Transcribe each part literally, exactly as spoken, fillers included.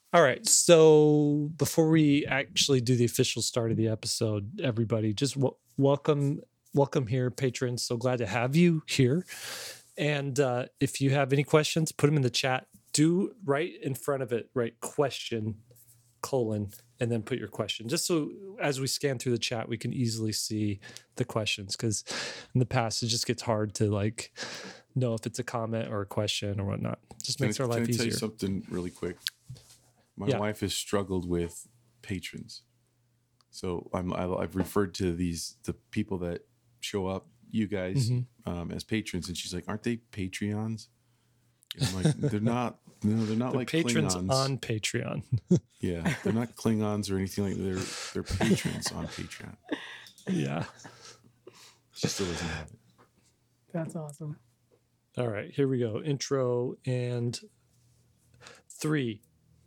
All right. So before we actually do the official start of the episode, everybody, just w- welcome, welcome here, patrons. So glad to have you here. And uh, if you have any questions, put them in the chat. Do right in front of it, right? Question, colon, and then put your question. Just so as we scan through the chat, we can easily see the questions. Because in the past, it just gets hard to like know if it's a comment or a question or whatnot. Just Can makes I, our life can I tell easier. you something really quick? My Yeah. wife has struggled with patrons. So I'm, I- I've referred to these, the people that show up, you guys, Mm-hmm. um, as patrons. And she's like, aren't they Patreons? And I'm like, they're not, no, they're not They're like patrons Klingons. on Patreon. Yeah. They're not Klingons or anything like that. They're, they're patrons on Patreon. Yeah. She still doesn't have it. That's awesome. All right, here we go. Intro and three.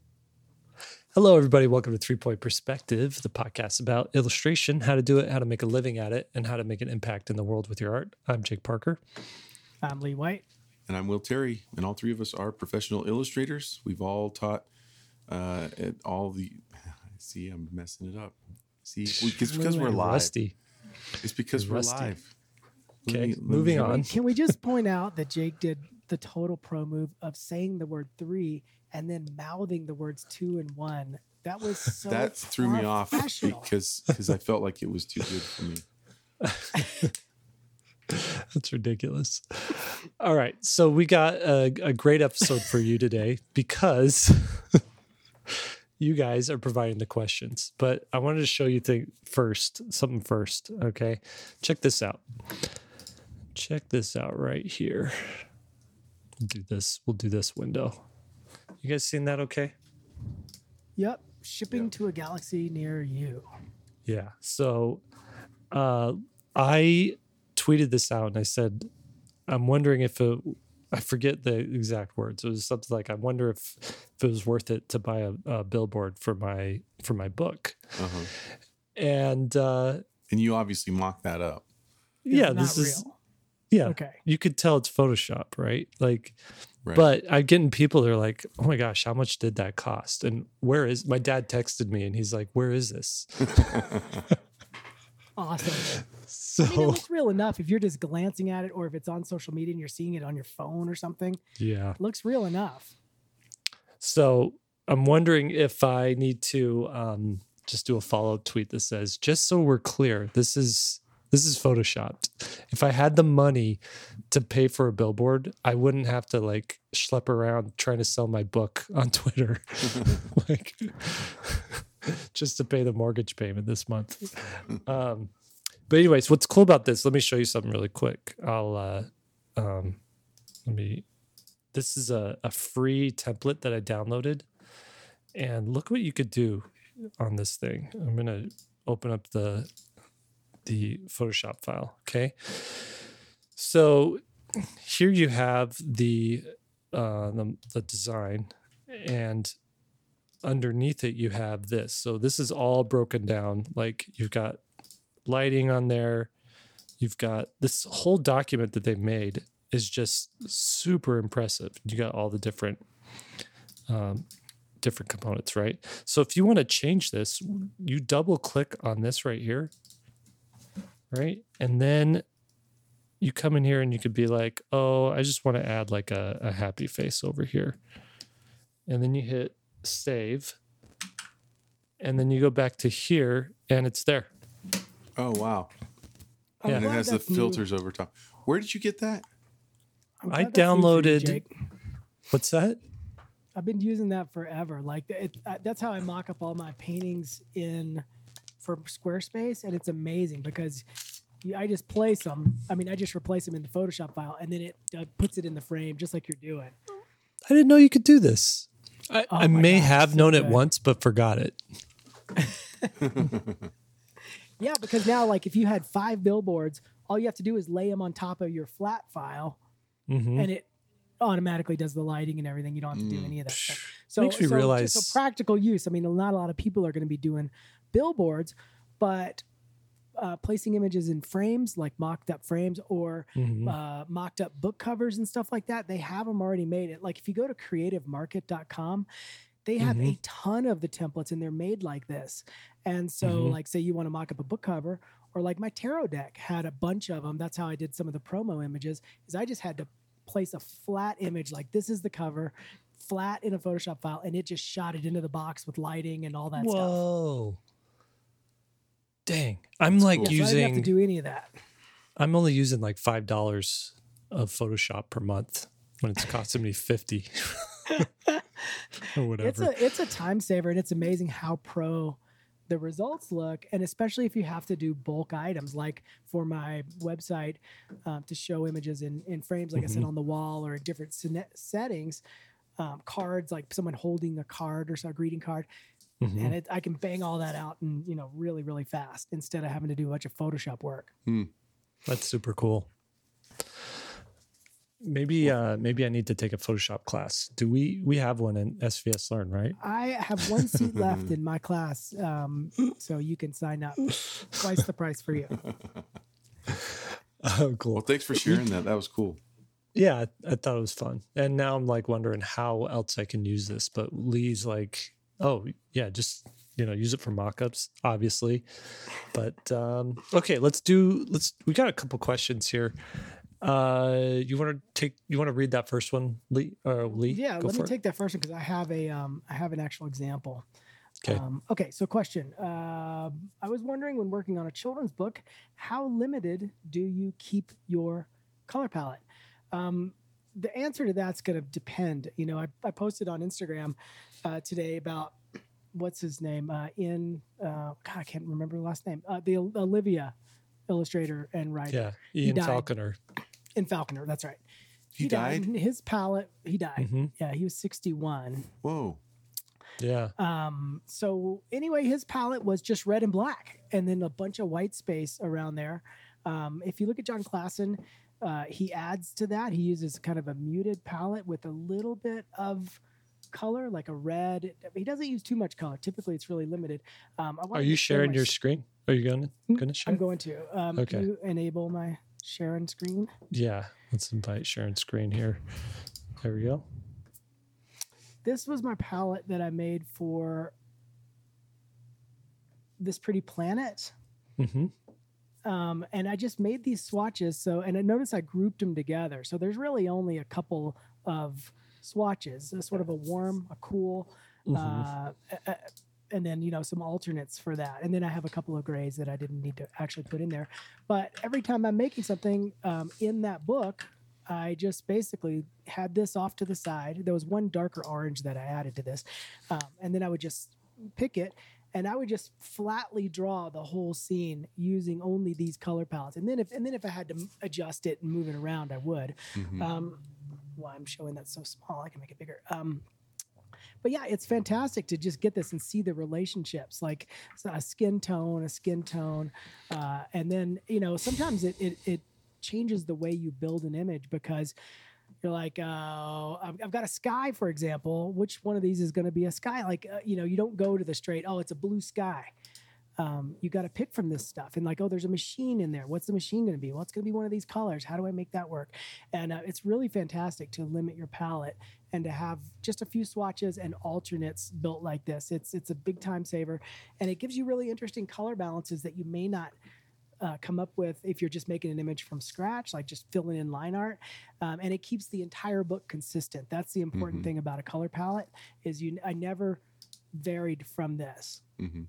Hello, everybody. Welcome to Three Point Perspective, the podcast about illustration, how to do it, how to make a living at it, and how to make an impact in the world with your art. I'm Jake Parker. I'm Lee White. And I'm Will Terry. And all three of us are professional illustrators. We've all taught uh, at all the, see, I'm messing it up. See, it's because we're live. Rusty. It's because You're we're rusty. live. Okay, Let me- let me- moving Can we, on. can we just point out that Jake did the total pro move of saying the word three and then mouthing the words two and one? That was so That threw me off professional. because because I felt like it was too good for me. That's ridiculous. All right, so we got a, a great episode for you today because you guys are providing the questions. But I wanted to show you thing first, something first. Okay, check this out. Check this out right here. We'll do this. We'll do this window. You guys seen that? Okay. Yep. Shipping to a galaxy near you. Yeah. So uh, I tweeted this out and I said, I'm wondering if it, I forget the exact words. It was something like, I wonder if, if it was worth it to buy a, a billboard for my for my book. Uh-huh. And uh, And you obviously mocked that up. It's yeah, not this real. is yeah. Okay. You could tell it's Photoshop, right? Like, Right. but I'm getting people that are like, oh my gosh, how much did that cost? And where is my dad texted me and he's like, where is this? Awesome. So I mean, it looks real enough if you're just glancing at it or if it's on social media and you're seeing it on your phone or something. yeah. It looks real enough. So I'm wondering if I need to um, just do a follow-up tweet that says, just so we're clear, this is this is photoshopped. If I had the money to pay for a billboard, I wouldn't have to like schlep around trying to sell my book on Twitter, like just to pay the mortgage payment this month. Um, but anyways, what's cool about this? Let me show you something really quick. I'll uh, um, let me. This is a, a free template that I downloaded. And look what you could do on this thing. I'm going to open up the the Photoshop file, okay? So here you have the uh, the, the design, and underneath it you have this. So this is all broken down. Like you've got lighting on there. You've got this whole document that they made is just super impressive. You got all the different um, different components, right? So if you want to change this, you double click on this right here, right? And then you come in here and you could be like, oh, I just want to add like a, a happy face over here. And then you hit save. And then you go back to here and it's there. Oh, wow. I'm Yeah. And it glad has the that's new. filters over top. Where did you get that? I'm I glad that's new for you, downloaded- Jake. What's that? I've been using that forever. Like it, uh, that's how I mock up all my paintings in for Squarespace, and it's amazing because you, I just place them. I mean, I just replace them in the Photoshop file, and then it uh, puts it in the frame just like you're doing. I didn't know you could do this. I, Oh I my may gosh, have so known it good. once, but forgot it. Yeah, because now, like, if you had five billboards, all you have to do is lay them on top of your flat file, Mhm. and it automatically does the lighting and everything. You don't have to do Mm. any of that stuff. So, Makes me so realize- just a practical use. I mean, not a lot of people are going to be doing billboards, but uh, placing images in frames, like mocked up frames or Mhm. uh, mocked up book covers and stuff like that, they have them already made. It like if you go to creative market dot com, they have Mhm. a ton of the templates and they're made like this. And so Mhm. like say you want to mock up a book cover, or like my tarot deck had a bunch of them. That's how I did some of the promo images, is I just had to place a flat image like this is the cover, flat in a Photoshop file, and it just shot it into the box with lighting and all that stuff. Whoa. Dang. I'm That's like cool. Yeah, so I didn't have using to do any of that. I'm only using like five dollars of Photoshop per month when it's costing me fifty or whatever. It's a it's a time saver, and it's amazing how pro the results look, and especially if you have to do bulk items like for my website um, to show images in, in frames, like I said, Mhm. on the wall or in different sene- settings, um, cards like someone holding a card or so a greeting card, Mhm. and it, I can bang all that out and you know really really fast instead of having to do a bunch of Photoshop work. That's super cool. Maybe uh maybe I need to take a Photoshop class. Do we we have one in S V S Learn, right? I have one seat left in my class, um, so you can sign up. Twice the price for you. Oh, cool. Well, thanks for sharing that. That was cool. Yeah, I, I thought it was fun. And now I'm like wondering how else I can use this. But Lee's like, oh yeah, just you know, use it for mock-ups, obviously. But um, okay, let's do let's we got a couple questions here. Uh you want to take you want to read that first one, Lee or Lee? Yeah, Go let me for it. take that first one because I have a um, I have an actual example. Okay. Um, okay, so question. Uh, I was wondering when working on a children's book, how limited do you keep your color palette? Um, the answer to that's going to depend. You know, I, I posted on Instagram uh, today about what's his name uh, in uh, God, I can't remember the last name. Uh, the Olivia illustrator and writer Yeah, Ian died. Falconer. in Falconer. That's right. He died? and His palette. He died. Mhm. Yeah, he was sixty-one. Whoa. Yeah. Um, so anyway, his palette was just red and black, and then a bunch of white space around there. Um, if you look at John Klassen, uh, he adds to that. He uses kind of a muted palette with a little bit of color, like a red. He doesn't use too much color. Typically, it's really limited. Um, I Are wanted you to share sharing my your s- screen? Are you going to going to share? I'm going to. Um, Okay. Can you enable my sharing screen? Yeah. Let's invite Sharon screen here. There we go. This was my palette that I made for This Pretty Planet. Mm-hmm. Um, and I just made these swatches. So, and I noticed I grouped them together. So there's really only a couple of swatches, a sort of a warm, a cool, Mhm. uh, a- a- and then, you know, some alternates for that. And then I have a couple of grays that I didn't need to actually put in there. But every time I'm making something um, in that book, I just basically had this off to the side. There was one darker orange that I added to this. Um, and then I would just pick it and I would just flatly draw the whole scene using only these color palettes. And then if and then if I had to m- adjust it and move it around, I would. Mhm. Um, well, I'm showing that so small, I can make it bigger. Um, but yeah, it's fantastic to just get this and see the relationships, like a skin tone, a skin tone, uh, and then you know sometimes it, it it changes the way you build an image because you're like, oh, I've, I've got a sky, for example. Which one of these is going to be a sky? Like, uh, you know, you don't go to the straight. Oh, it's a blue sky. Um, you got to pick from this stuff and like, oh, there's a machine in there. What's the machine going to be? Well, it's going to be one of these colors. How do I make that work? And uh, it's really fantastic to limit your palette and to have just a few swatches and alternates built like this. It's it's a big time saver, and it gives you really interesting color balances that you may not uh, come up with if you're just making an image from scratch, like just filling in line art. Um, and it keeps the entire book consistent. That's the important Mhm. thing about a color palette is you. I never varied from this. Mhm.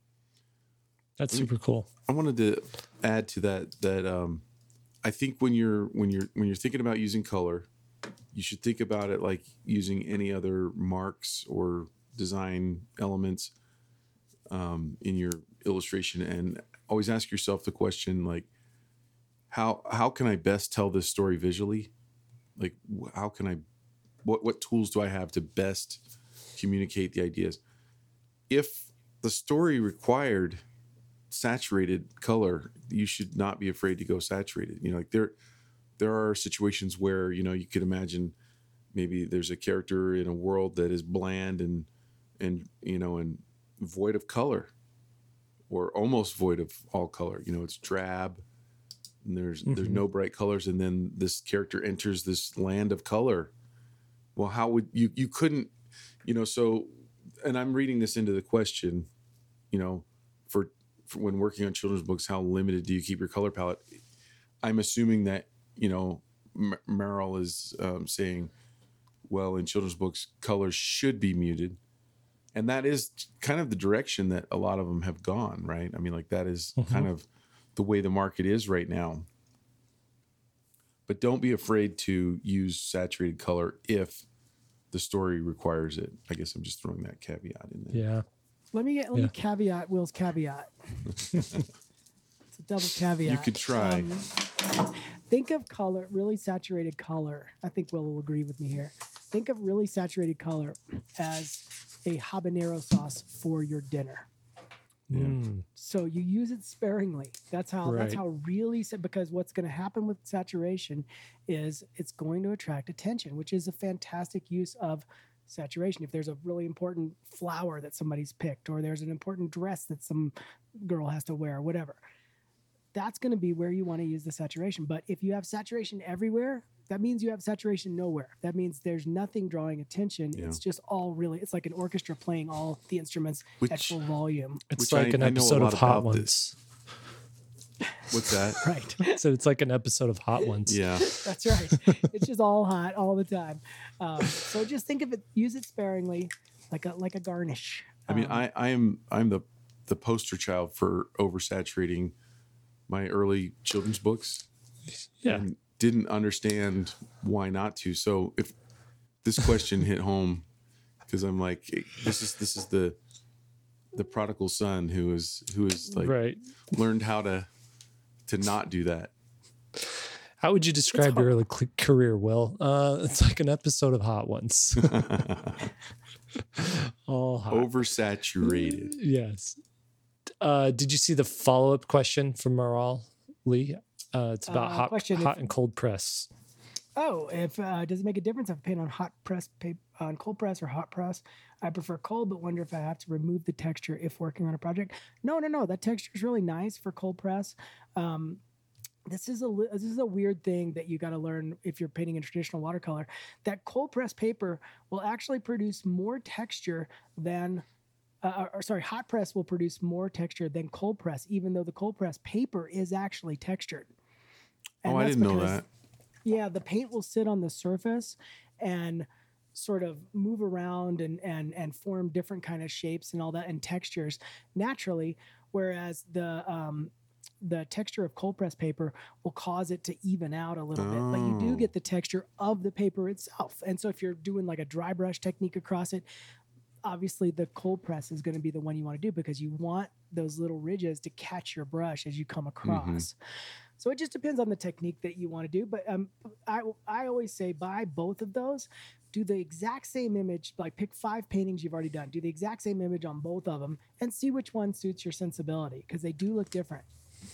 That's super cool. I wanted to add to that that um, I think when you're when you're when you're thinking about using color, you should think about it like using any other marks or design elements um, in your illustration, and always ask yourself the question like, how how can I best tell this story visually? Like, wh- how can I, what what tools do I have to best communicate the ideas? If the story required saturated color, you should not be afraid to go saturated. You know, like there there are situations where, you know, you could imagine maybe there's a character in a world that is bland and and you know and void of color, or almost void of all color. You know, it's drab and there's there's Mhm. no bright colors, and then this character enters this land of color. Well, how would you you couldn't, you know, so and I'm reading this into the question, you know, for, for when working on children's books, how limited do you keep your color palette? I'm assuming that, you know, M- Merrill is um, saying, well, in children's books, colors should be muted. And that is kind of the direction that a lot of them have gone, right? I mean, like that is Mm-hmm. kind of the way the market is right now. But don't be afraid to use saturated color if the story requires it. I guess I'm just throwing that caveat in there. Yeah. Let me get let Yeah. me caveat Will's caveat. It's a double caveat. You could try. Um, think of color, really saturated color. I think Will will agree with me here. Think of really saturated color as a habanero sauce for your dinner. Mm. So you use it sparingly. That's how that's Right. how really sa- because what's going to happen with saturation is it's going to attract attention, which is a fantastic use of saturation. If there's a really important flower that somebody's picked, or there's an important dress that some girl has to wear, whatever, that's going to be where you want to use the saturation. But if you have saturation everywhere, that means you have saturation nowhere. That means there's nothing drawing attention. Yeah. It's just all really, it's like an orchestra playing all the instruments at Which- full volume. It's Which like I- an I know a episode lot of Hot about Ones. What's that? Right. So it's like an episode of Hot Ones. Yeah. That's right. It's just all hot all the time. Um, so just think of it, use it sparingly, like a like a garnish. I mean, Um, I, I am I'm the the poster child for oversaturating my early children's books. Yeah. And didn't understand why not to. So if this question hit home, because I'm like, this is this is the the prodigal son who is who is like Right. learned how to to not do that. How would you describe your hard. early cl- career, Will? Uh, it's like an episode of Hot Ones. All hot. Oversaturated. Yes. Uh, did you see the follow up question from Maral Lee? Uh, it's about Uh, hot, question hot if- and cold press. Oh, if uh, does it make a difference if I paint on hot press paper, on cold press or hot press? I prefer cold, but wonder if I have to remove the texture if working on a project. No, no, no. That texture is really nice for cold press. Um, this is a li- this is a weird thing that you got to learn if you're painting in traditional watercolor. That cold press paper will actually produce more texture than. Uh, or sorry, hot press will produce more texture than cold press, even though the cold press paper is actually textured. And Oh, I that's didn't know because- that. Yeah, the paint will sit on the surface and sort of move around and and and form different kind of shapes and all that and textures naturally, whereas the um, the texture of cold press paper will cause it to even out a little bit. But you do Oh. get the texture of the paper itself. And so if you're doing like a dry brush technique across it, obviously the cold press is going to be the one you want to do because you want those little ridges to catch your brush as you come across. So it just depends on the technique that you want to do. But um, I, I always say buy both of those. Do the exact same image, like pick five paintings you've already done. Do the exact same image on both of them and see which one suits your sensibility because they do look different.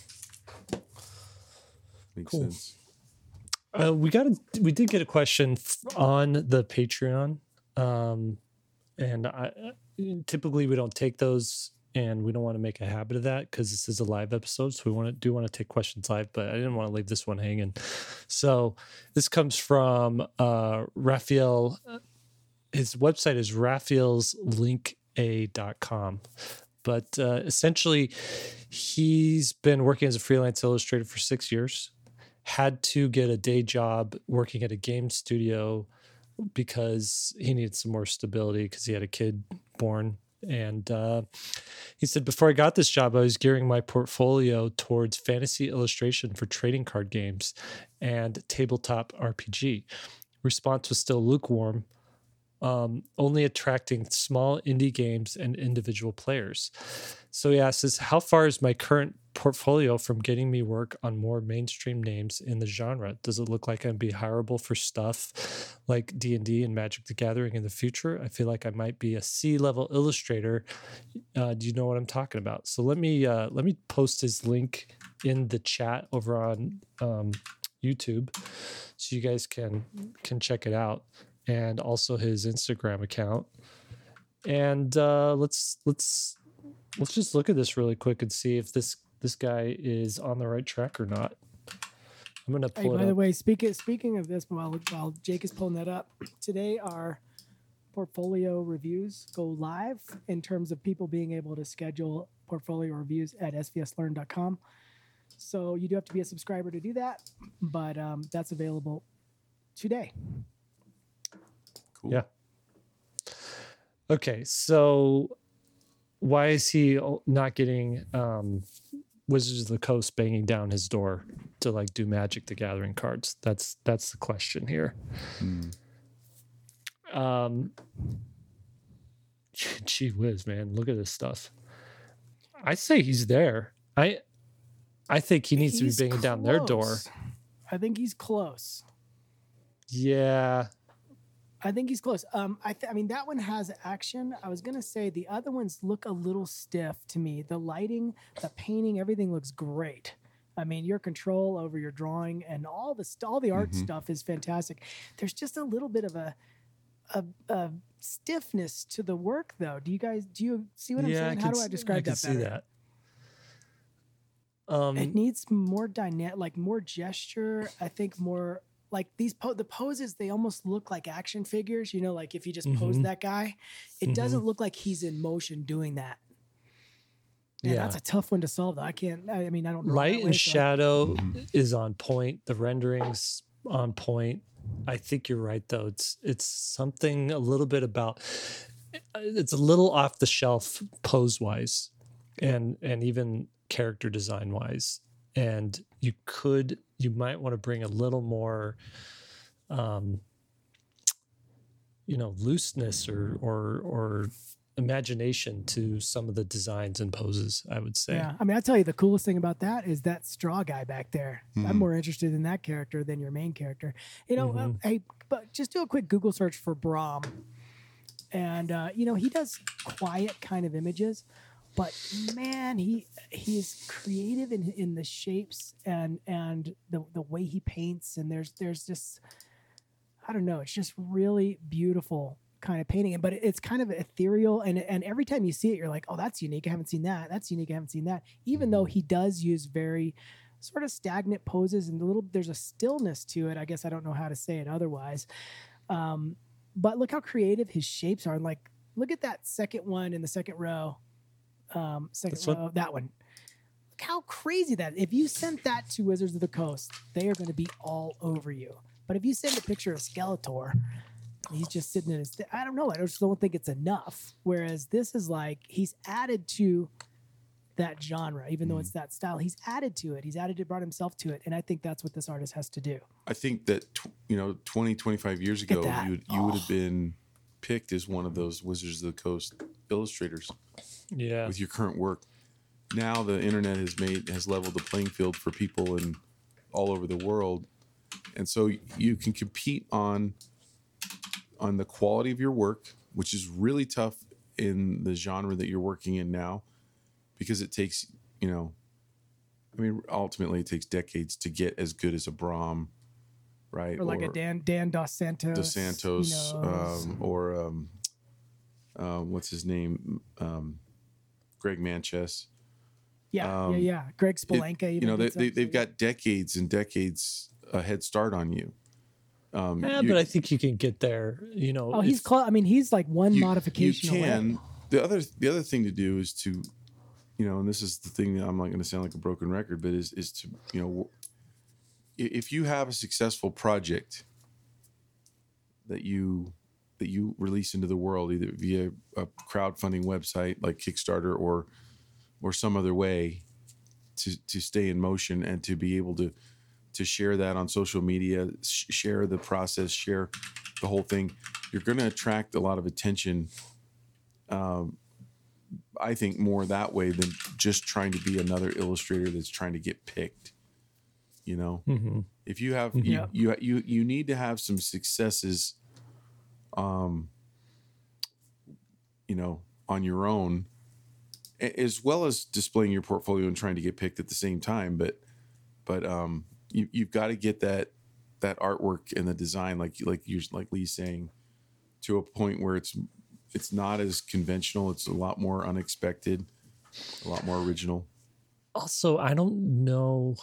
Makes Cool. sense. Uh, we got a, we did get a question f- on the Patreon, um, and I typically we don't take those, and we don't want to make a habit of that because this is a live episode. So we want to do want to take questions live, but I didn't want to leave this one hanging. So this comes from uh, Raphael. His website is raphaels link a dot com. But uh, essentially, he's been working as a freelance illustrator for six years. Had to get a day job working at a game studio because he needed some more stability because he had a kid born. And uh, he said, before I got this job, I was gearing my portfolio towards fantasy illustration for trading card games and tabletop R P G. Response was still lukewarm, um, only attracting small indie games and individual players. So he asks, how far is my current portfolio from getting me work on more mainstream names in the genre? Does it look like I'd be hireable for stuff like D and D and Magic the Gathering in the future? I feel like I might be a C-level illustrator. Uh, do you know what I'm talking about? So let me uh, let me post his link in the chat over on um, YouTube, so you guys can can check it out, and also his Instagram account. And uh, let's let's let's just look at this really quick and see if this this guy is on the right track or not. I'm gonna Hey, pull by it the up. way, speaking speaking of this, while while Jake is pulling that up, today our portfolio reviews go live in terms of people being able to schedule portfolio reviews at s v s learn dot com. So you do have to be a subscriber to do that, but um, that's available today. Cool. Yeah. Okay, so why is he not getting um, Wizards of the Coast banging down his door to like do Magic the Gathering cards? That's that's the question here. Mm. Um, gee whiz, man, look at this stuff. I say he's there. I I think he needs He's to be banging down their door. close. I think he's close. Yeah. I think he's close. Um, I, th- I mean, that one has action. I was gonna say the other ones look a little stiff to me. The lighting, the painting, everything looks great. I mean, your control over your drawing and all the st- all the art Mhm. stuff is fantastic. There's just a little bit of a, a a stiffness to the work, though. Do you guys do you see what I'm yeah, saying? I How can do I s- describe I can that see better? that. Um, It needs more dynamic, like more gesture. I think more like these po- the poses. They almost look like action figures. You know, like if you just pose Mhm. that guy, it Mhm. doesn't look like he's in motion doing that. Man, Yeah. that's a tough one to solve. Though I can't. I I mean, I don't. draw light that way, and so I- shadow Mhm. is on point. The renderings on point. I think you're right though. It's it's something a little bit about it's a little off the shelf pose wise and and even character design wise. And you could you might want to bring a little more um you know looseness or or or imagination to some of the designs and poses, I would say. Yeah, I mean, I tell you, the coolest thing about that is that straw guy back there. I'm Mhm. more interested in that character than your main character. You know, uh, Mhm. hey, but just do a quick Google search for Brahm, and uh, you know he does quiet kind of images, but man, he he is creative in in the shapes and and the the way he paints, and there's there's just I don't know, it's just really beautiful kind of painting, but it's kind of ethereal, and and every time you see it, you're like, oh, that's unique. I haven't seen that. That's unique. I haven't seen that. Even though he does use very sort of stagnant poses and a little, there's a stillness to it. I guess I don't know how to say it otherwise. Um, but look how creative his shapes are. And like, look at that second one in the second row. Um, second This one? row, that one. Look how crazy that. If you sent that to Wizards of the Coast, they are going to be all over you. But if you send a picture of Skeletor, he's just sitting in his. Th- I don't know. I just don't think it's enough. Whereas this is like he's added to that genre, even though it's that style. He's added to it. He's added it, brought himself to it, and I think that's what this artist has to do. I think that tw- you know, twenty, twenty-five years at ago, that. you would, you would Oh. have been picked as one of those Wizards of the Coast illustrators Yeah. with your current work. Now the internet has made has leveled the playing field for people in all over the world, and so you can compete on on the quality of your work, which is really tough in the genre that you're working in now, because it takes, you know, I mean, ultimately it takes decades to get as good as a Brahm, right? Or like a Dan Dan Dos Santos. Dos Santos, you know, um, or um, uh, what's his name, um, Greg Manchess. yeah, um, yeah, yeah. Greg It- Spolenka. even you know, they, did they some- they've got decades and decades a head start on you. Um, Yeah, you- but I think you can get there. You know, Oh, he's if- close. I mean, he's like one you, modification you away. can. The other the other thing to do is to, you know, and this is the thing that I'm not going to sound like a broken record, but is is to, you know, i- if you have a successful project that you that you release into the world, either via a crowdfunding website like Kickstarter or or some other way to to stay in motion and to be able to to share that on social media, sh- share the process, share the whole thing, you're going to attract a lot of attention. Um, I think more that way than just trying to be another illustrator that's trying to get picked. You know, Mhm. if you have Mhm. you, you you you need to have some successes, um, you know, on your own, a- as well as displaying your portfolio and trying to get picked at the same time. But but um, you you've got to get that that artwork and the design, like like you like Lee's saying, to a point where it's it's not as conventional. It's a lot more unexpected, a lot more original. Also, I don't know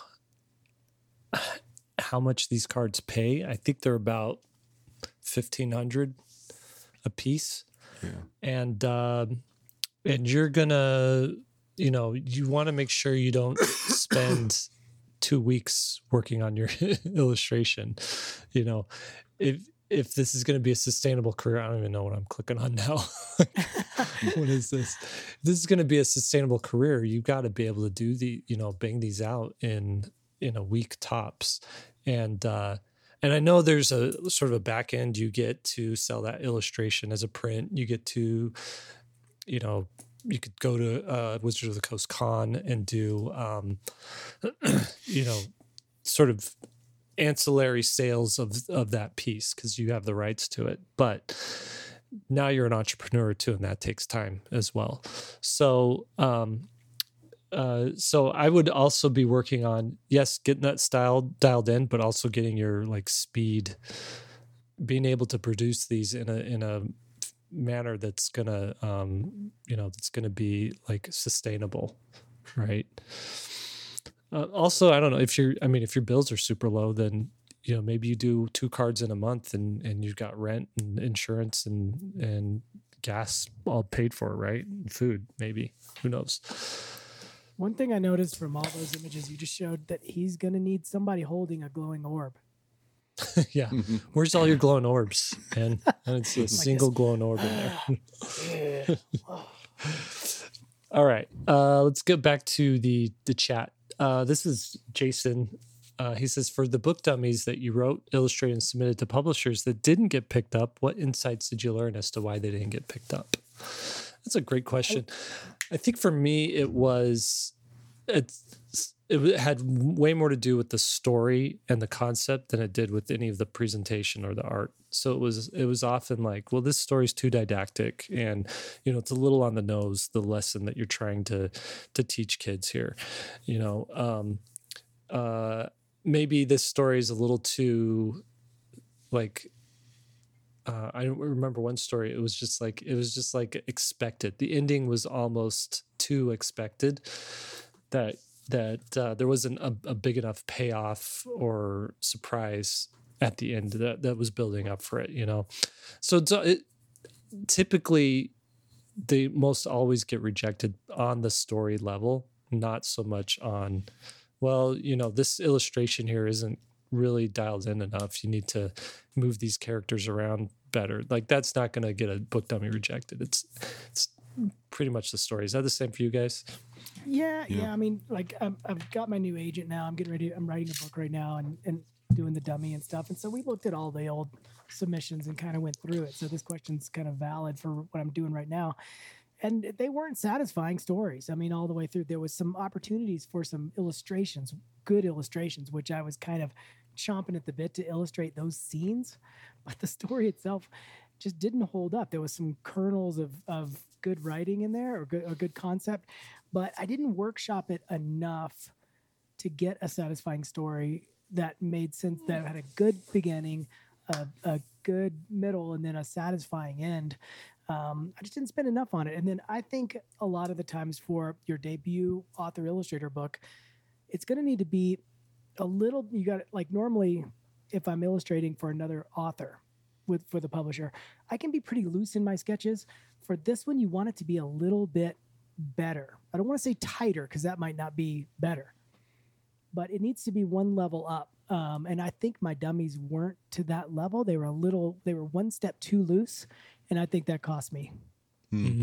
how much these cards pay. I think they're about fifteen hundred a piece, Yeah. and um, and you're gonna, you know, you want to make sure you don't spend two weeks working on your illustration. You know, if if this is going to be a sustainable career, I don't even know what I'm clicking on now. What is this? If this is going to be a sustainable career, you got to be able to do the, you know, bang these out in in a week tops. And uh, and I know there's a sort of a back end. You get to sell that illustration as a print. You get to, you know, you could go to uh, Wizards of the Coast Con and do, um, you know, sort of ancillary sales of of that piece because you have the rights to it. But now you're an entrepreneur too, and that takes time as well. So, um, uh, so I would also be working on, yes, getting that style dialed in, but also getting your like speed, being able to produce these in a in a manner that's gonna, um, you know, that's gonna be like sustainable, right? Uh, also, I don't know if you're, I mean, if your bills are super low, then, you know, maybe you do two cards in a month and, and you've got rent and insurance and, and gas all paid for, right? And food, maybe, who knows? One thing I noticed from all those images you just showed, that he's going to need somebody holding a glowing orb. Yeah. Where's all your glowing orbs? And I don't see a Like single this. glowing orb in there. Yeah. All right. Uh, let's get back to the, the chat. Uh, this is Jason. Uh, he says, for the book dummies that you wrote, illustrated, and submitted to publishers that didn't get picked up, what insights did you learn as to why they didn't get picked up? That's a great question. I think for me, it was, it's, it had way more to do with the story and the concept than it did with any of the presentation or the art. So it was, it was often like, well, this story's too didactic, and, you know, it's a little on the nose, the lesson that you're trying to, to teach kids here, you know, um, uh, maybe this story is a little too like, uh, I don't remember one story. It was just like, it was just like expected. The ending was almost too expected that, that uh, there wasn't a, a big enough payoff or surprise at the end that, that was building up for it, you know? So it's, it, typically they most always get rejected on the story level, not so much on, well, you know, this illustration here isn't really dialed in enough. You need to move these characters around better. Like, that's not going to get a book dummy rejected. It's, it's pretty much the story. Is that the same for you guys? Yeah, yeah. Yeah. I mean, like, I'm, I've got my new agent now. I'm getting ready. I'm writing a book right now and, and doing the dummy and stuff. And so we looked at all the old submissions and kind of went through it. So this question's kind of valid for what I'm doing right now. And they weren't satisfying stories. I mean, all the way through, there was some opportunities for some illustrations, good illustrations, which I was kind of chomping at the bit to illustrate those scenes. But the story itself just didn't hold up. There was some kernels of, of good writing in there, or good, or good concept, but I didn't workshop it enough to get a satisfying story that made sense, that had a good beginning, a, a good middle, and then a satisfying end. Um, I just didn't spend enough on it. And then I think a lot of the times for your debut author illustrator book, it's going to need to be a little, you got like, normally if I'm illustrating for another author with, for the publisher, I can be pretty loose in my sketches. For this one, you want it to be a little bit better. I don't want to say tighter, because that might not be better, but it needs to be one level up. Um, and I think my dummies weren't to that level. They were a little, they were one step too loose. And I think that cost me. Mm-hmm.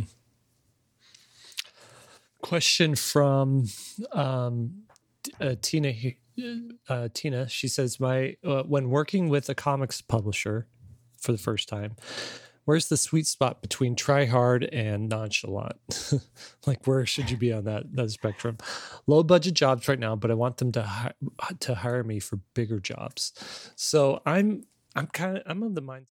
Question from um, uh, Tina. Uh, Tina, she says, "My uh, when working with a comics publisher for the first time, where's the sweet spot between try hard and nonchalant? Like, where should you be on that that spectrum? Low budget jobs right now, but I want them to hi- to hire me for bigger jobs. So I'm I'm kind of I'm of the mind."